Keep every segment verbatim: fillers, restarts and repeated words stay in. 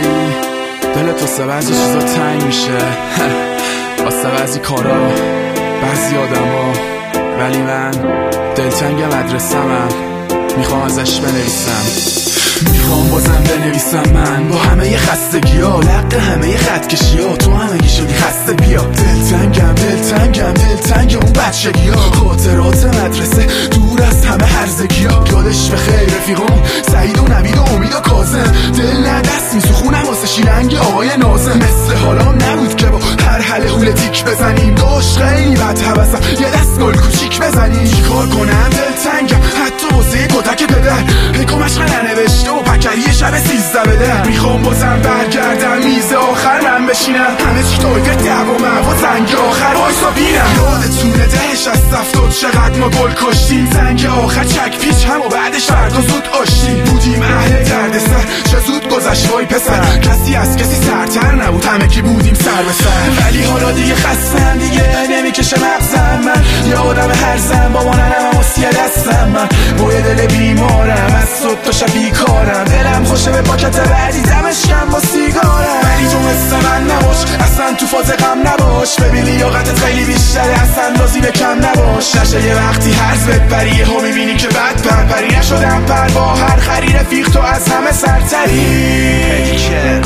وقتایی دلت واسه بعضی چیزا تنگ میشه واسه بعضی کارا بعضی آدما، ولی من دلتنگ مدرسه‌مم، میخوام ازش بنویسم. میخوام بازم بنویسم من با همه خستگی ها، لق همه خط کشی ها، تو همگی شدی خسته بیا. دلتنگم دلتنگم دلتنگ اون بچگی ها، خاطرات مدرسه دور از همه هرزگی ها. یادش به خیر رفیقام سعید و نوید و امید و کاظم، دل نه دست میسوخونم واسه شیلنگ آقای ناظم. مثل حالام نبود که با هر حل هول تیک بزنیم، داشت خیلی بد حوثم یه دست گل کوچیک بزنیم. چیکار کنم دلتنگم حتی واسه کتک پدر، حکمش ننوشته و پکری شب سیزده بده. میخوام بازم برگردم میز آخر من بشینم، همه چی تایفه دعوا و زنگ آخر وایسا بینم. یادتونه دهش از افتاد چقدر ما گل کشتیم، زنگ آخر چک پیچ هم و بعدش فردا زود آشتیم. بودیم اهل درد سر چه زود گذشت وای پسر، کسی از کسی سرتر نبود همه کی بودیم سر به سر. ولی حالا دیگه خستم دیگه نمیکشه مغزم، من یه آدم هرزم با ماننم و سیه دستم، من با یه دل بیمارم از صبح تا شب بیکارم. دلم خوشه به پاکت بعدی دمش کم با سیگارم، ولی تو مثل من نباش اصلا تو فاز غم نباش. ببین لیاقتت خیلی بیشتره اصلا اندازی به کم نباش. نشه یه وقتی هرز بپری یهو میبینی که بد پرپری نشدم پر با هر خری رفیق تو از همه سرتری. که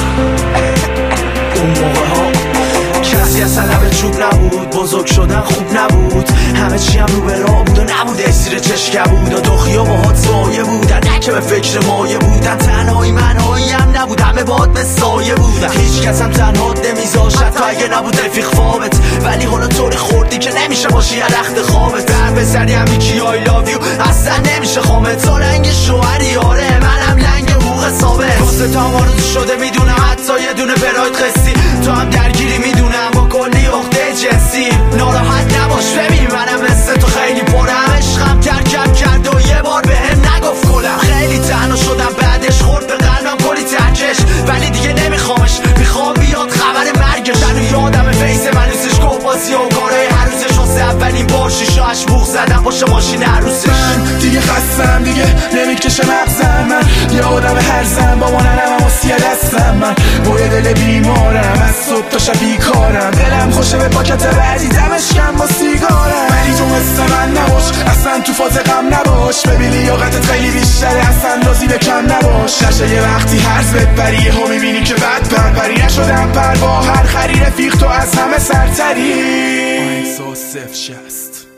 اون موقع ها کسی اصلا لب چوب نبود، بزرگ شدن خوب نبود، همه چی هم رو به راه بود و نبود اسیر چشکه بود و دخیا باهات سایه بودن، نه که به فکر مایه بودن. تنهایی منهایی هم نبود، همه باهات به سایه بودن، هیچ کس هم تنهات نمیذاشت حتی اگه نبود رفیق خوابت. ولی حالا طوری خوردی که نمیشه باشی یه رخت خوابت، در بزنی هم یکی آی لاو یو اصلا نمیشه خامت. تو رنگ شوهری آره منم لنگ حقوق ثابت، واسه تا مارد شده میدونم حتی یه دونه براید خستی، تو هم درگیری میدونم با کلی عقده جنسی. ناراحت نباش ببین منم مثل تو خیلی پرم، عشقم ترکم کرد و یه بار بهم نگفت کلم. خیلی تنها شدم بعدش خورد به قلبم کلی ترکش، ولی دیگه نمیخوامش میخوام بیاد خبر مرگش. هنو یادم فیس منوسش گفت بازی و کارای هر روزش واسه اولین بار شیشاش بوخ زدم باشه ماشین عروسش. من دیگه خستم دیگه نمیکشه مغزم، من یه آدم هرزم با ماننم و سیه دستم، من با یه دل بیمارم از صبح تا شب بیکارم. دلم خوشه به پاکت بعدی دمش کم با سیگارم، ولی تو مثل من نباش اصلا تو فاز غم نباش. ببین لیاقتت خیلی بیشتره اصلا اندازی به کم نباش. نشه یه وقتی هرز بپری یهو میبینی که بد پرپری نشدم پر با هر خری رفیق تو از همه سرتری. آهنگساز صفر شصت